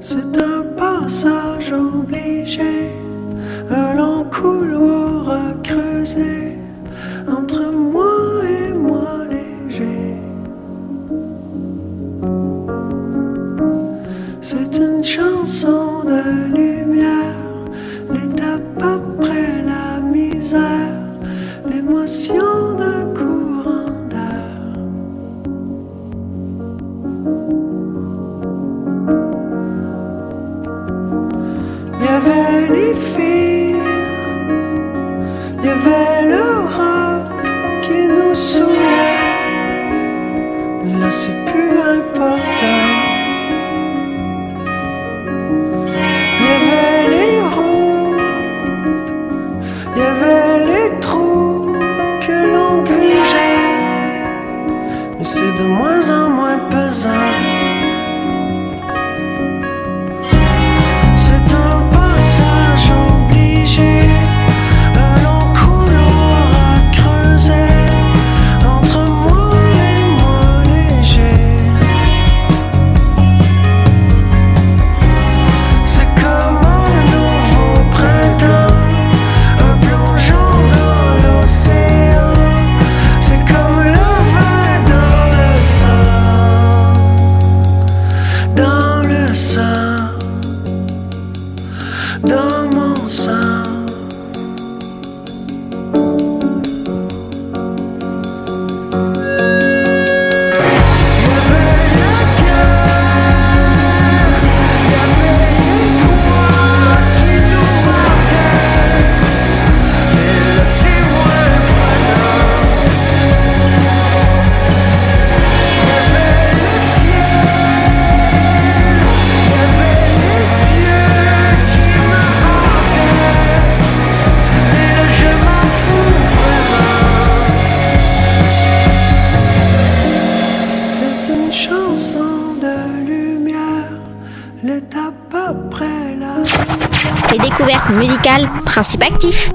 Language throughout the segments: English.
C'est un passage obligé, un long couloir à creuser entre moi et moi léger. C'est une chanson de lumière, l'étape après la misère, l'émotion d'un courant d'air. Il y avait les filles, il y avait le rock qui nous saoulait, mais là c'est plus important. Il y avait les routes, il y avait les trous que l'on grugeait, mais c'est de moins en moins pesant. Les découvertes musicales, principe actif.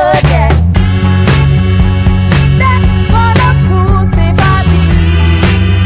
That for the pussy, if I be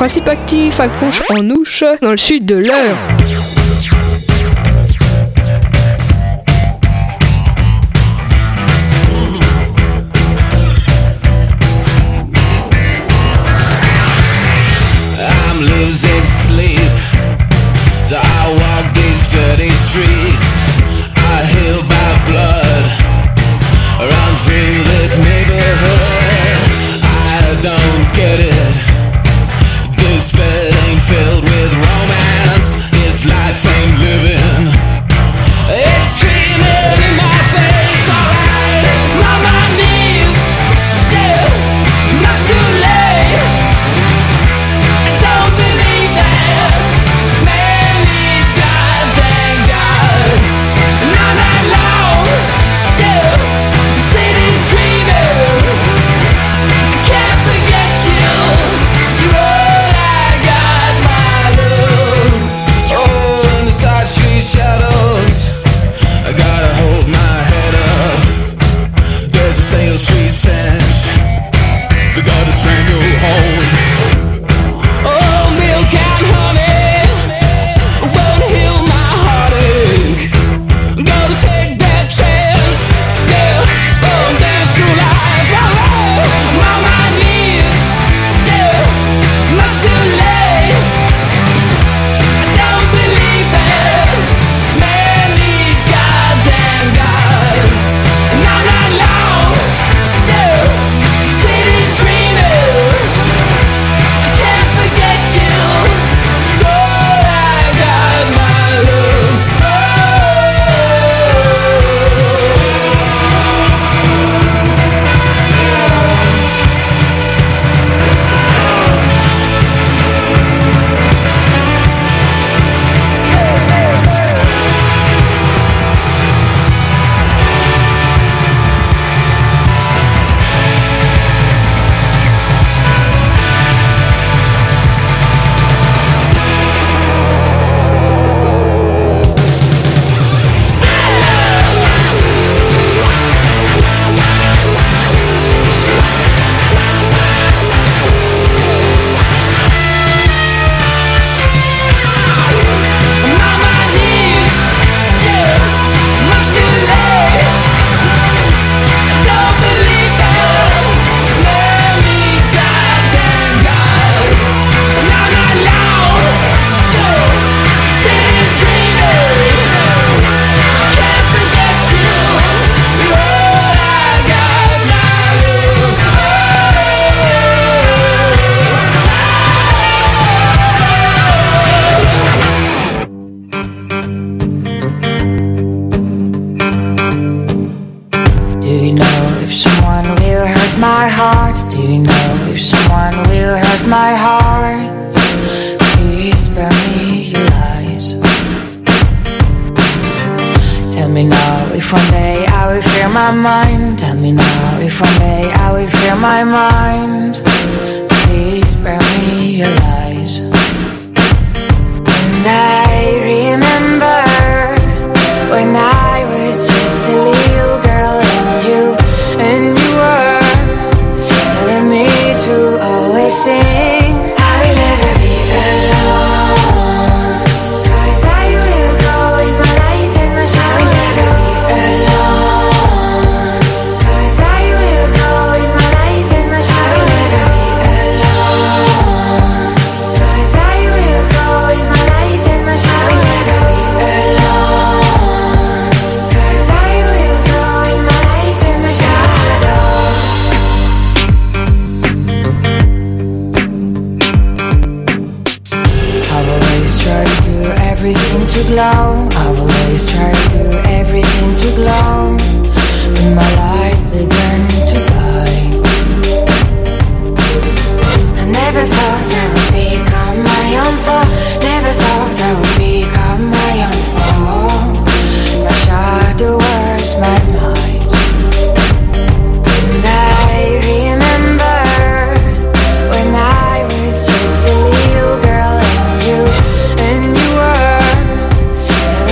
Principe Actif accroche en ouche dans le sud de l'Eure. I'm losing sleep, so I walk these dirty streets. I heal by blood, run through this neighborhood. I don't get it. This bed ain't filled with romance. This life ain't living. It's screaming in my face. Alright, I'm on my knees. Yeah, much too late. I don't believe that man needs God, thank God. And I'm not alone. Yeah, the city's dreaming. I can't forget you. You're all I got, my love. Oh, in the side street shadows, I gotta hold my head up. There's a stale street stench that gotta strangle home. Oh, milk and honey won't heal my heartache. I'm gonna take that chance. Yeah, oh, dance through life. Alright, I'm on my knees. Yeah, much too late. I don't believe that man needs God, damn God. And I'm not alone. Yeah, the city's dreaming. I can't forget you. So I got my love. I'm on my knees. Yeah, much too late. I don't believe that man needs God, damn God. And I'm not alone. Yeah, the city's dreaming. I can't forget you. You're all I got, my love. Do you know if someone will hurt my heart? Do you know if someone will hurt my heart? Please spare me your lies. Tell me now if one day I will fear my mind. Tell me now if one day I will fear my mind. Please spare me your lies. And I remember when I was just a little girl and you were telling me to always sing. I will never be alone, 'cause I will grow with my light and my shine. I will never be alone, 'cause I will grow with my light and my shine. I will never be alone, 'cause I will grow with my light and my shine. I will never be alone, 'cause I will grow with my light and my shadow. I've always tried to do everything to glow. I've always tried to do everything to glow. When my light began to die, I never thought I would become my own foe. Never thought I would become my own foe. My shadow was my might. And I remember when I was just a little girl and you were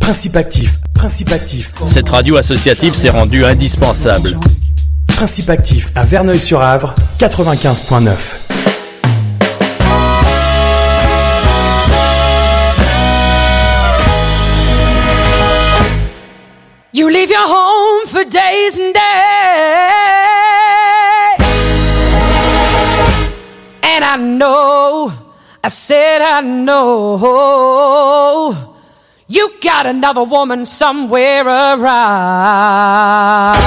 Principe actif, principe actif. Cette radio associative s'est rendue indispensable. Principe actif à Verneuil-sur-Avre, 95.9. You leave your home for days and days, and I know, I said I know, you got another woman somewhere around.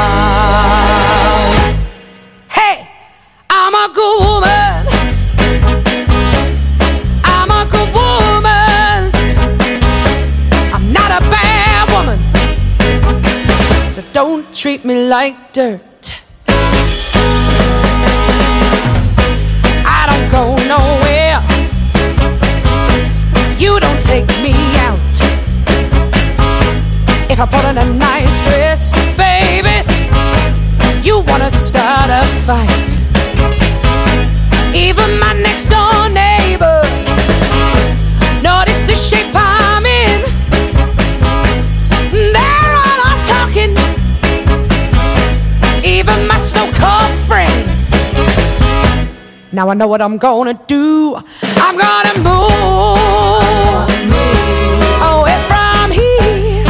Hey, I'm a good woman, I'm a good woman, I'm not a bad woman, so don't treat me like dirt. I don't go nowhere, you don't take me out. If I put on a nice dress, baby, you wanna start a fight. Even my next door neighbor notice the shape I'm in. They're all off talking, even my so-called friends. Now I know what I'm gonna do. I'm gonna move away from here,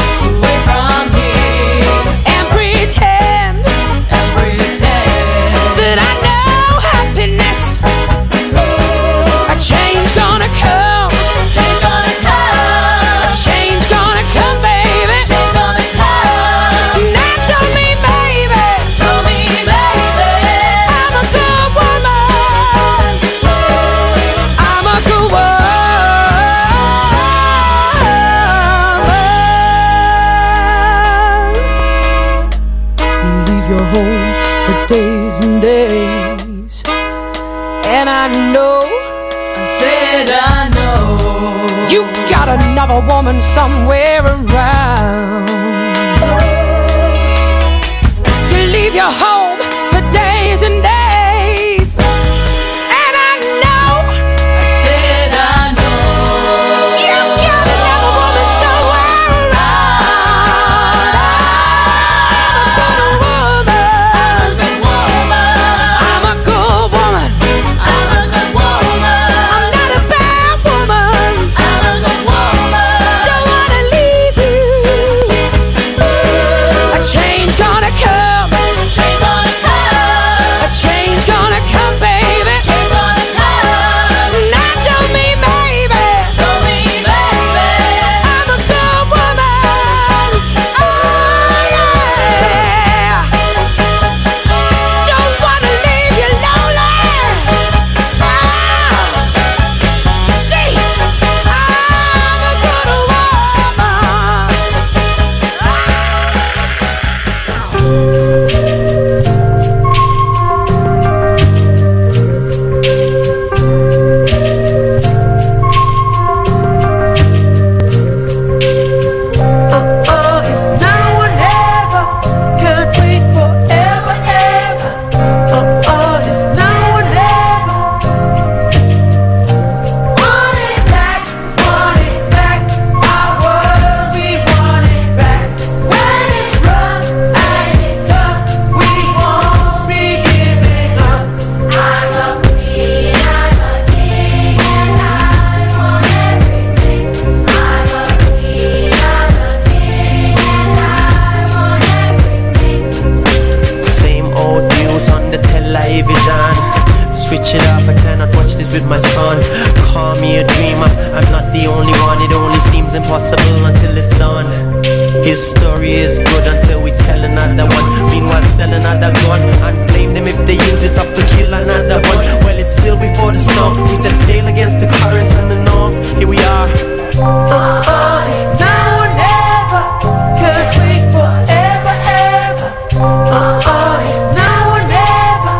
and pretend that I know happiness. A change gonna come, a change gonna come, baby. Now tell me, baby, I'm a good woman, I'm a good woman. You leave your home for days and days, and I know, I said I know, you got another woman somewhere around. You leave your home for days and days, and I know, I said I know, you got another woman somewhere around. I'm a good woman, I'm not a bad woman, don't wanna leave you. A change gonna come, a change gonna come, baby. Now tell me, baby, I'm a good woman. Oh yeah, don't wanna leave you lonely. See, I'm a good woman. It's now or never, can't wait forever, ever. It's now or never. Want it back, our world, we want it back. When it's rough and it's tough, we won't be giving up. I'm a queen, I'm a king, and I want everything. I'm a queen, I'm a king, and I want everything. Same old news on the television. Switch it off, I cannot watch this with my son. Call me a dreamer, I'm not the only one. It only seems impossible until it's done. His story is good until we tell another one. Meanwhile sell another gun and blame them if they use it up to kill another one. Well, it's still before the storm. We said sail against the currents and the norms. Here we are. It's now or never, can't wait forever, ever. It's now or never.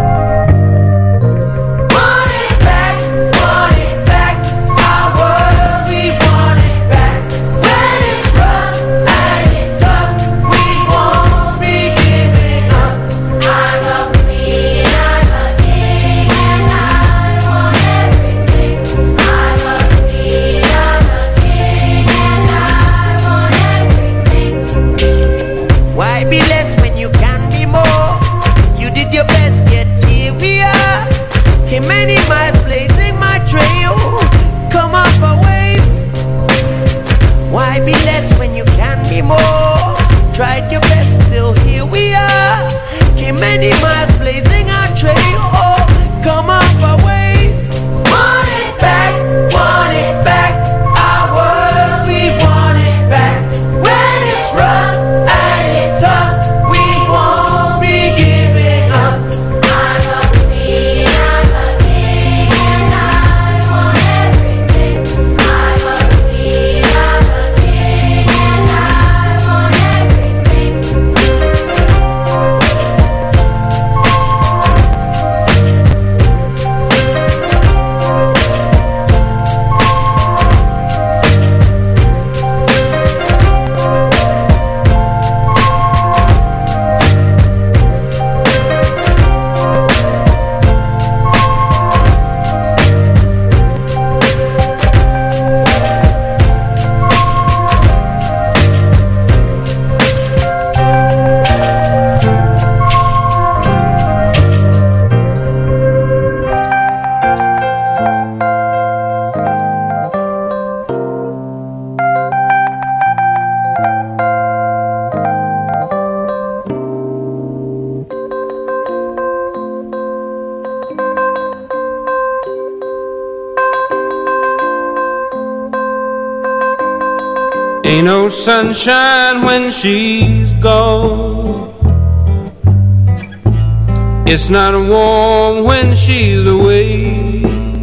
Want it back, our world, we want it back. When it's rough and it's tough, we won't be giving up. I'm a queen, I'm a king, and I want everything. I'm a queen, I'm a king. Ain't no sunshine when she's gone. It's not warm when she's away.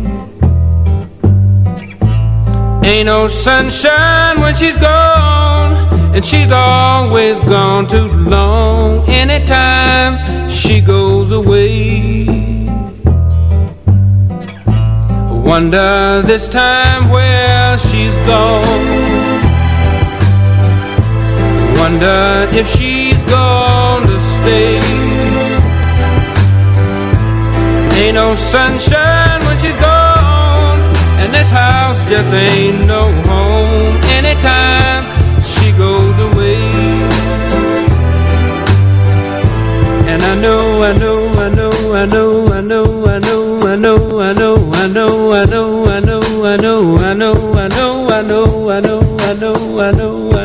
Ain't no sunshine when she's gone, and she's always gone too long. Anytime she goes away, wonder this time where she's gone. Wonder if she's gonna stay. Ain't no sunshine when she's gone, and this house just ain't no home. Anytime she goes away. And I know, I know, I know, I know, I know, I know, I know, I know, I know, I know, I know, I know, I know, I know, I know, I know, I know, I know, I know.